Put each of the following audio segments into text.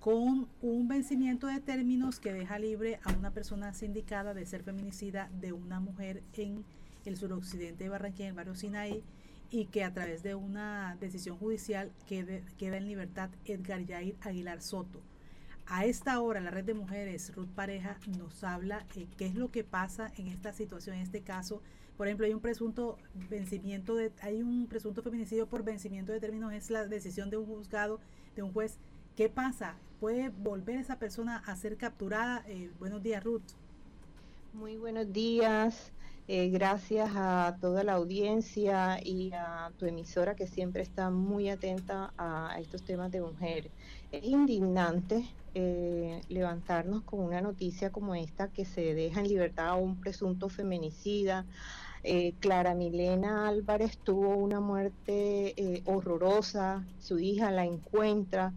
con un vencimiento de términos que deja libre a una persona sindicada de ser feminicida de una mujer en el suroccidente de Barranquilla, en el barrio Sinaí, y que a través de una decisión judicial queda en libertad Edgar Yair Aguilar Soto. A esta hora la Red de Mujeres Ruth Pareja nos habla qué es lo que pasa en esta situación, en este caso. Por ejemplo, hay un presunto feminicidio por vencimiento de términos, es la decisión de un juzgado, de un juez. ¿Qué pasa? ¿Puede volver esa persona a ser capturada? Buenos días, Ruth. Muy buenos días, gracias a toda la audiencia y a tu emisora que siempre está muy atenta a estos temas de mujeres. Es indignante levantarnos con una noticia como esta que se deja en libertad a un presunto feminicida. Clara Milena Álvarez tuvo una muerte horrorosa, su hija la encuentra.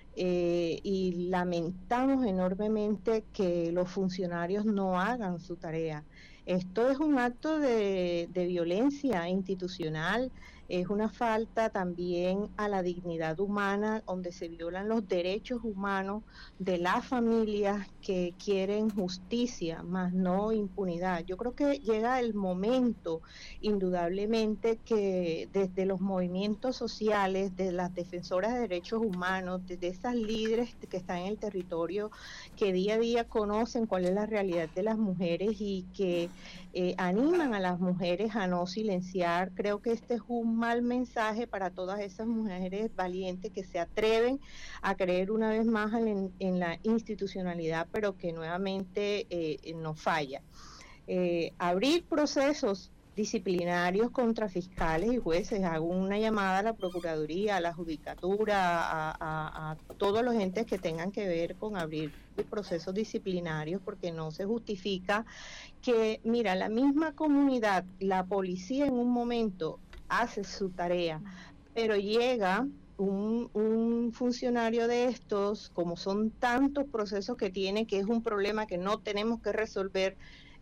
Y lamentamos enormemente que los funcionarios no hagan su tarea. Esto es un acto de violencia institucional, es una falta también a la dignidad humana, donde se violan los derechos humanos de las familias que quieren justicia, más no impunidad. Yo creo que llega el momento, indudablemente, que desde los movimientos sociales, de las defensoras de derechos humanos, desde esas líderes que están en el territorio, que día a día conocen cuál es la realidad de las mujeres y que animan a las mujeres a no silenciar. Creo que este es un mal mensaje para todas esas mujeres valientes que se atreven a creer una vez más en la institucionalidad, pero que nuevamente no falla. Abrir procesos disciplinarios contra fiscales y jueces. Hago una llamada a la Procuraduría, a la Judicatura, a todos los entes que tengan que ver con abrir procesos disciplinarios, porque no se justifica que, mira, la misma comunidad, la policía en un momento hace su tarea, pero llega un funcionario de estos, como son tantos procesos que tiene, que es un problema que no tenemos que resolver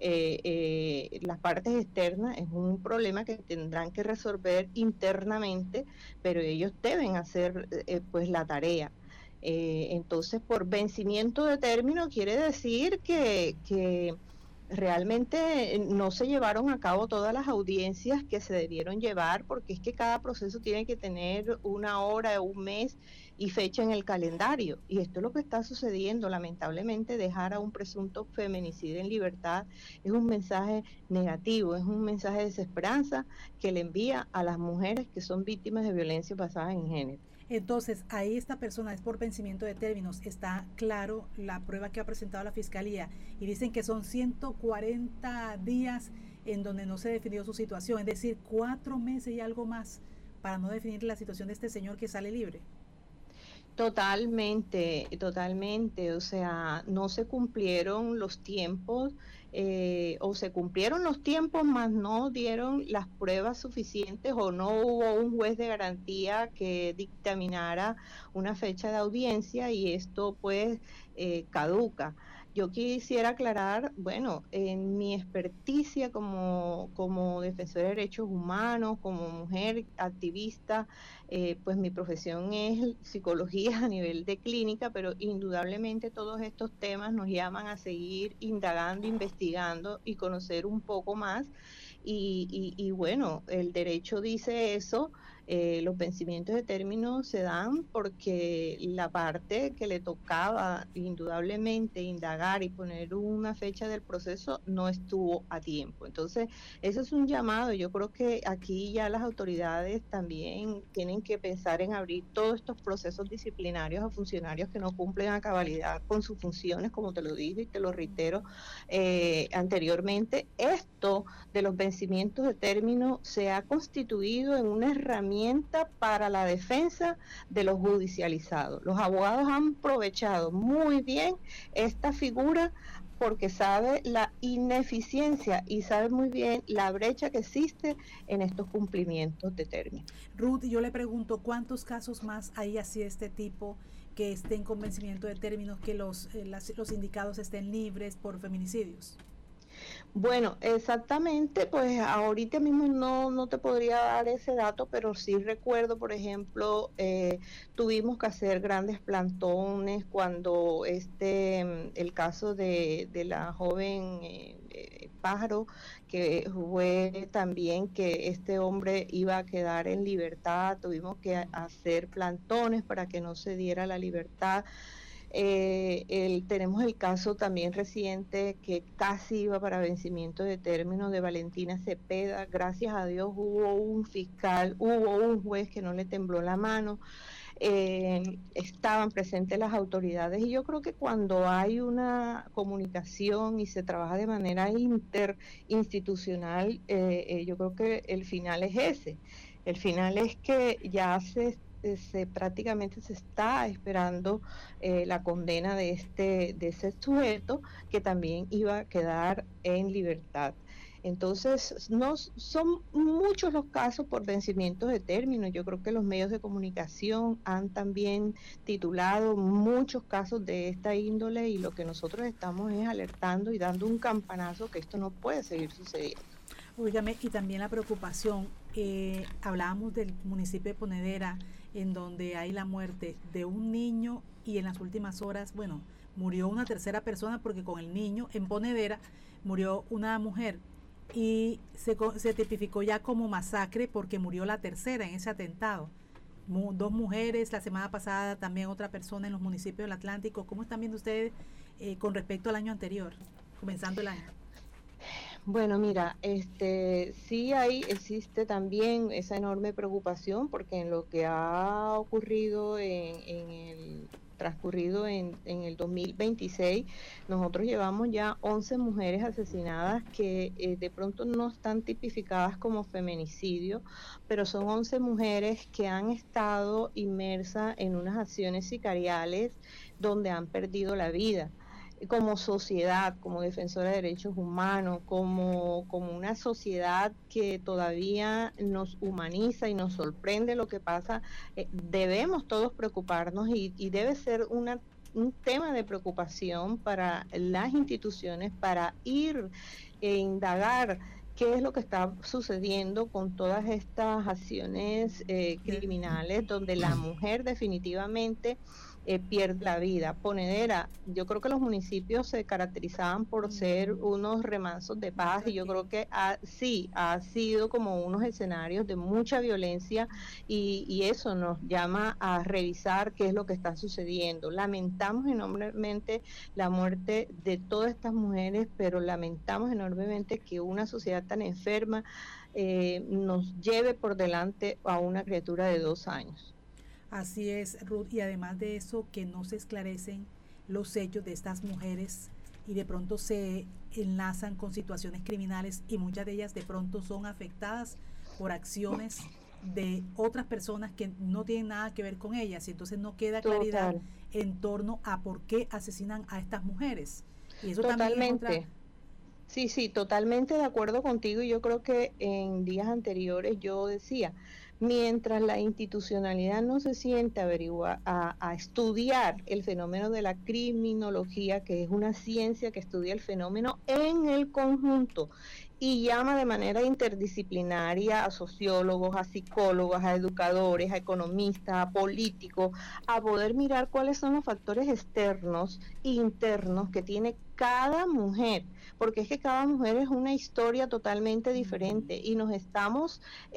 las partes externas, es un problema que tendrán que resolver internamente, pero ellos deben hacer pues la tarea. Entonces, por vencimiento de término quiere decir que realmente no se llevaron a cabo todas las audiencias que se debieron llevar, porque es que cada proceso tiene que tener una hora, un mes y fecha en el calendario. Y esto es lo que está sucediendo. Lamentablemente, dejar a un presunto feminicida en libertad es un mensaje negativo, es un mensaje de desesperanza que le envía a las mujeres que son víctimas de violencia basada en género. Entonces, ahí esta persona es por vencimiento de términos. Está claro la prueba que ha presentado la Fiscalía y dicen que son 140 días en donde no se definió su situación, es decir, 4 meses y algo más para no definir la situación de este señor que sale libre. Totalmente, totalmente. O sea, no se cumplieron los tiempos, o se cumplieron los tiempos, más no dieron las pruebas suficientes, o no hubo un juez de garantía que dictaminara una fecha de audiencia, y esto pues caduca. Yo quisiera aclarar, bueno, en mi experticia como defensora de derechos humanos, como mujer activista, pues mi profesión es psicología a nivel de clínica, pero indudablemente todos estos temas nos llaman a seguir indagando, investigando y conocer un poco más. Y bueno, el derecho dice eso. Los vencimientos de términos se dan porque la parte que le tocaba indudablemente indagar y poner una fecha del proceso no estuvo a tiempo. Entonces, eso es un llamado. Yo creo que aquí ya las autoridades también tienen que pensar en abrir todos estos procesos disciplinarios a funcionarios que no cumplen a cabalidad con sus funciones, como te lo dije y te lo reitero anteriormente. Esto de los vencimientos de término se ha constituido en una herramienta para la defensa de los judicializados. Los abogados han aprovechado muy bien esta figura porque sabe la ineficiencia y sabe muy bien la brecha que existe en estos cumplimientos de término. Ruth, yo le pregunto, ¿cuántos casos más hay así de este tipo que estén en convencimiento de términos, que los indicados estén libres por feminicidios? Bueno, exactamente, pues ahorita mismo no te podría dar ese dato, pero sí recuerdo, por ejemplo, tuvimos que hacer grandes plantones cuando el caso de la joven Pájaro, que fue también que este hombre iba a quedar en libertad, tuvimos que hacer plantones para que no se diera la libertad. Tenemos el caso también reciente que casi iba para vencimiento de término de Valentina Cepeda. Gracias a Dios hubo un fiscal, hubo un juez que no le tembló la mano. Estaban presentes las autoridades y yo creo que cuando hay una comunicación y se trabaja de manera interinstitucional, yo creo que el final es ese. El final es que ya prácticamente se está esperando la condena de ese sujeto que también iba a quedar en libertad. Entonces, no son muchos los casos por vencimientos de términos. Yo creo que los medios de comunicación han también titulado muchos casos de esta índole y lo que nosotros estamos es alertando y dando un campanazo que esto no puede seguir sucediendo. Óigame, y también la preocupación, hablábamos del municipio de Ponedera, en donde hay la muerte de un niño y en las últimas horas, bueno, murió una tercera persona porque con el niño en Ponedera murió una mujer y se tipificó ya como masacre porque murió la tercera en ese atentado. Dos mujeres, la semana pasada también otra persona en los municipios del Atlántico. ¿Cómo están viendo ustedes con respecto al año anterior, comenzando el año? Bueno, mira, sí existe también esa enorme preocupación porque en lo que ha ocurrido transcurrido en el 2026, nosotros llevamos ya 11 mujeres asesinadas que de pronto no están tipificadas como feminicidio, pero son 11 mujeres que han estado inmersas en unas acciones sicariales donde han perdido la vida. Como sociedad, como defensora de derechos humanos, como una sociedad que todavía nos humaniza y nos sorprende lo que pasa, debemos todos preocuparnos y debe ser un tema de preocupación para las instituciones para ir e indagar qué es lo que está sucediendo con todas estas acciones criminales donde la mujer definitivamente pierde la vida. Ponedera, yo creo que los municipios se caracterizaban por ser unos remansos de paz y yo creo que sí, ha sido como unos escenarios de mucha violencia y eso nos llama a revisar qué es lo que está sucediendo. Lamentamos enormemente la muerte de todas estas mujeres, pero lamentamos enormemente que una sociedad tan enferma nos lleve por delante a una criatura de 2 años. Así es, Ruth, y además de eso, que no se esclarecen los hechos de estas mujeres y de pronto se enlazan con situaciones criminales y muchas de ellas de pronto son afectadas por acciones de otras personas que no tienen nada que ver con ellas y entonces no queda claridad en torno a por qué asesinan a estas mujeres. Y eso Totalmente. También Sí, totalmente de acuerdo contigo y yo creo que en días anteriores yo decía, mientras la institucionalidad no se siente a estudiar el fenómeno de la criminología, que es una ciencia que estudia el fenómeno en el conjunto y llama de manera interdisciplinaria a sociólogos, a psicólogos, a educadores, a economistas, a políticos, a poder mirar cuáles son los factores externos e internos que tiene cada mujer, porque es que cada mujer es una historia totalmente diferente y nos estamos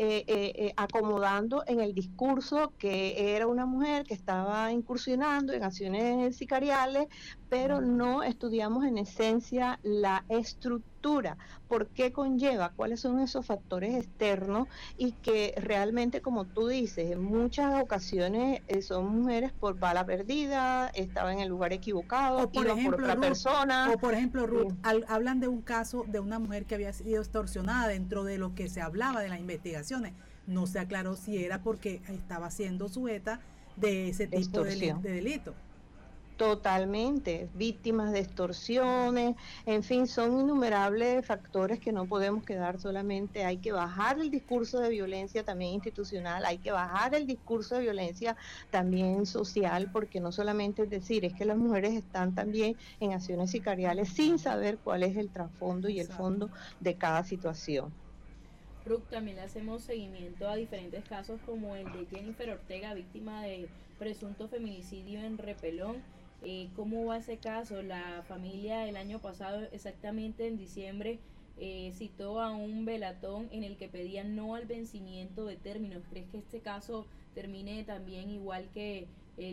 acomodando en el discurso que era una mujer que estaba incursionando en acciones sicariales, pero no estudiamos en esencia la estructura, por qué conlleva, cuáles son esos factores externos y que realmente, como tú dices, en muchas ocasiones son mujeres por bala perdida, estaba en el lugar equivocado, iban por otra persona. O por ejemplo, Ruth, hablan de un caso de una mujer que había sido extorsionada dentro de lo que se hablaba de las investigaciones. No se aclaró si era porque estaba siendo sujeta de ese tipo de delito. Totalmente, víctimas de extorsiones, en fin, son innumerables factores que no podemos quedar solamente, hay que bajar el discurso de violencia también institucional, hay que bajar el discurso de violencia también social, porque no solamente es decir, es que las mujeres están también en acciones sicariales sin saber cuál es el trasfondo y el Exacto. fondo de cada situación. RUC también le hacemos seguimiento a diferentes casos como el de Jennifer Ortega, víctima de presunto feminicidio en Repelón. ¿Cómo va ese caso? La familia el año pasado, exactamente en diciembre, citó a un velatón en el que pedían no al vencimiento de términos. ¿Crees que este caso termine también igual que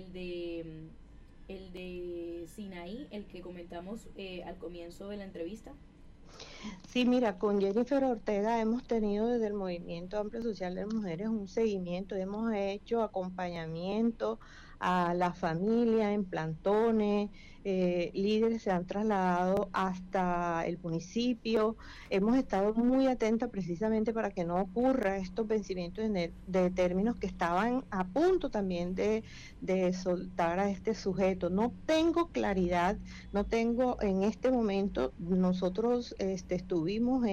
el de Sinaí, el que comentamos al comienzo de la entrevista? Sí, mira, con Jennifer Ortega hemos tenido desde el Movimiento Amplio Social de Mujeres un seguimiento, hemos hecho acompañamiento a la familia en plantones, líderes se han trasladado hasta el municipio, hemos estado muy atentos precisamente para que no ocurra estos vencimientos de términos que estaban a punto también de soltar a este sujeto. No tengo claridad, no tengo en este momento, nosotros estuvimos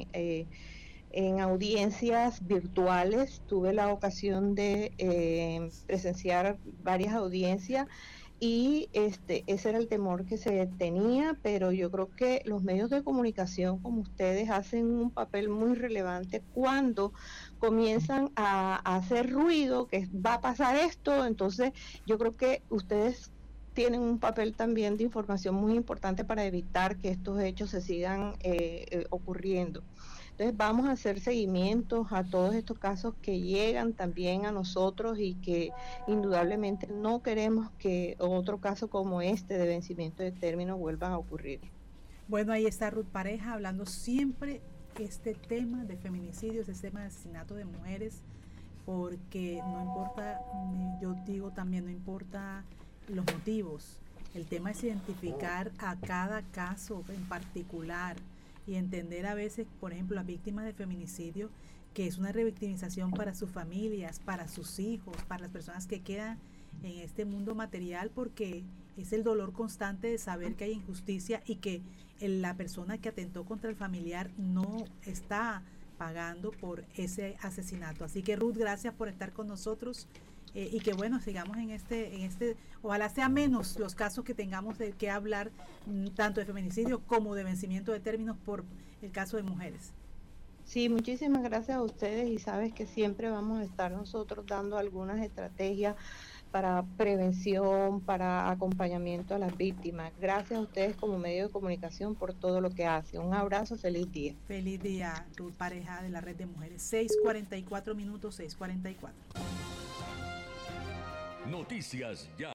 en audiencias virtuales, tuve la ocasión de presenciar varias audiencias y ese era el temor que se tenía, pero yo creo que los medios de comunicación como ustedes hacen un papel muy relevante cuando comienzan a hacer ruido, que va a pasar esto, entonces yo creo que ustedes tienen un papel también de información muy importante para evitar que estos hechos se sigan ocurriendo. Entonces vamos a hacer seguimientos a todos estos casos que llegan también a nosotros y que indudablemente no queremos que otro caso como este de vencimiento de término vuelva a ocurrir. Bueno, ahí está Ruth Pareja hablando siempre este tema de feminicidios, este tema de asesinato de mujeres, porque no importa, yo digo también, no importa los motivos, el tema es identificar a cada caso en particular y entender a veces, por ejemplo, las víctimas de feminicidio, que es una revictimización para sus familias, para sus hijos, para las personas que quedan en este mundo material, porque es el dolor constante de saber que hay injusticia y que la persona que atentó contra el familiar no está pagando por ese asesinato. Así que Ruth, gracias por estar con nosotros y que bueno, sigamos en este, ojalá sea menos los casos que tengamos de que hablar, tanto de feminicidio como de vencimiento de términos por el caso de mujeres. Sí, muchísimas gracias a ustedes y sabes que siempre vamos a estar nosotros dando algunas estrategias para prevención, para acompañamiento a las víctimas. Gracias a ustedes como medio de comunicación por todo lo que hacen. Un abrazo, feliz día. Feliz día, Ruth Pareja de la Red de Mujeres. 6:44 minutos, 6:44. Noticias Ya.